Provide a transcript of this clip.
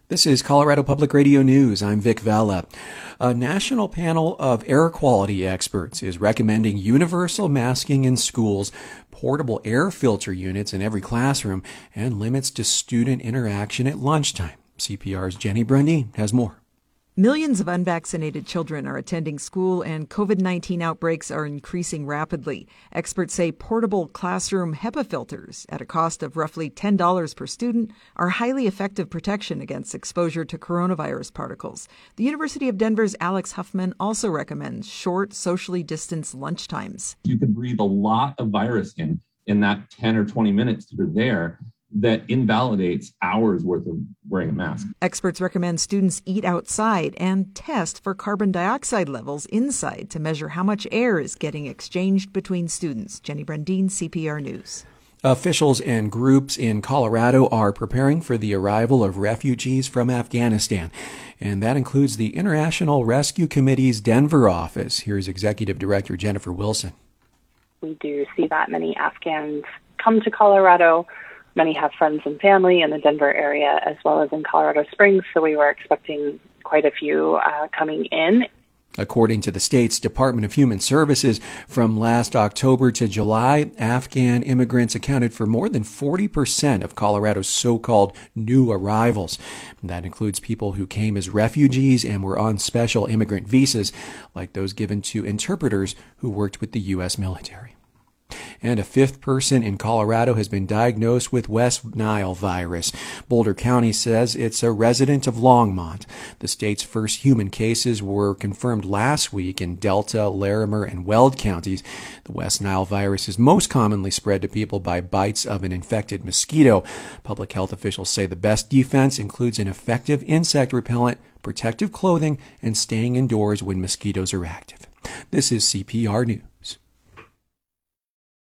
This is Colorado Public Radio News. I'm Vic Vela. A national panel of air quality experts is recommending universal masking in schools, portable air filter units in every classroom, and limits to student interaction at lunchtime. CPR's Jenny Brundin has more. Millions of unvaccinated children are attending school, and COVID-19 outbreaks are increasing rapidly. Experts say portable classroom HEPA filters, at a cost of roughly $10 per student, are highly effective protection against exposure to coronavirus particles. The University of Denver's Alex Huffman also recommends short, socially distanced lunchtimes. You could breathe a lot of virus in that 10 or 20 minutes that are there. That invalidates hours worth of wearing a mask. Experts recommend students eat outside and test for carbon dioxide levels inside to measure how much air is getting exchanged between students. Jenny Brundin, CPR News. Officials and groups in Colorado are preparing for the arrival of refugees from Afghanistan, and that includes the International Rescue Committee's Denver office. Here's Executive Director Jennifer Wilson. We do see that many Afghans come to Colorado. Many have friends and family in the Denver area as well as in Colorado Springs, so we were expecting quite a few coming in. According to the state's Department of Human Services, from last October to July, Afghan immigrants accounted for more than 40% of Colorado's so-called new arrivals. That includes people who came as refugees and were on special immigrant visas, like those given to interpreters who worked with the U.S. military. And a fifth person in Colorado has been diagnosed with West Nile virus. Boulder County says it's a resident of Longmont. The state's first human cases were confirmed last week in Delta, Larimer, and Weld counties. The West Nile virus is most commonly spread to people by bites of an infected mosquito. Public health officials say the best defense includes an effective insect repellent, protective clothing, and staying indoors when mosquitoes are active. This is CPR News.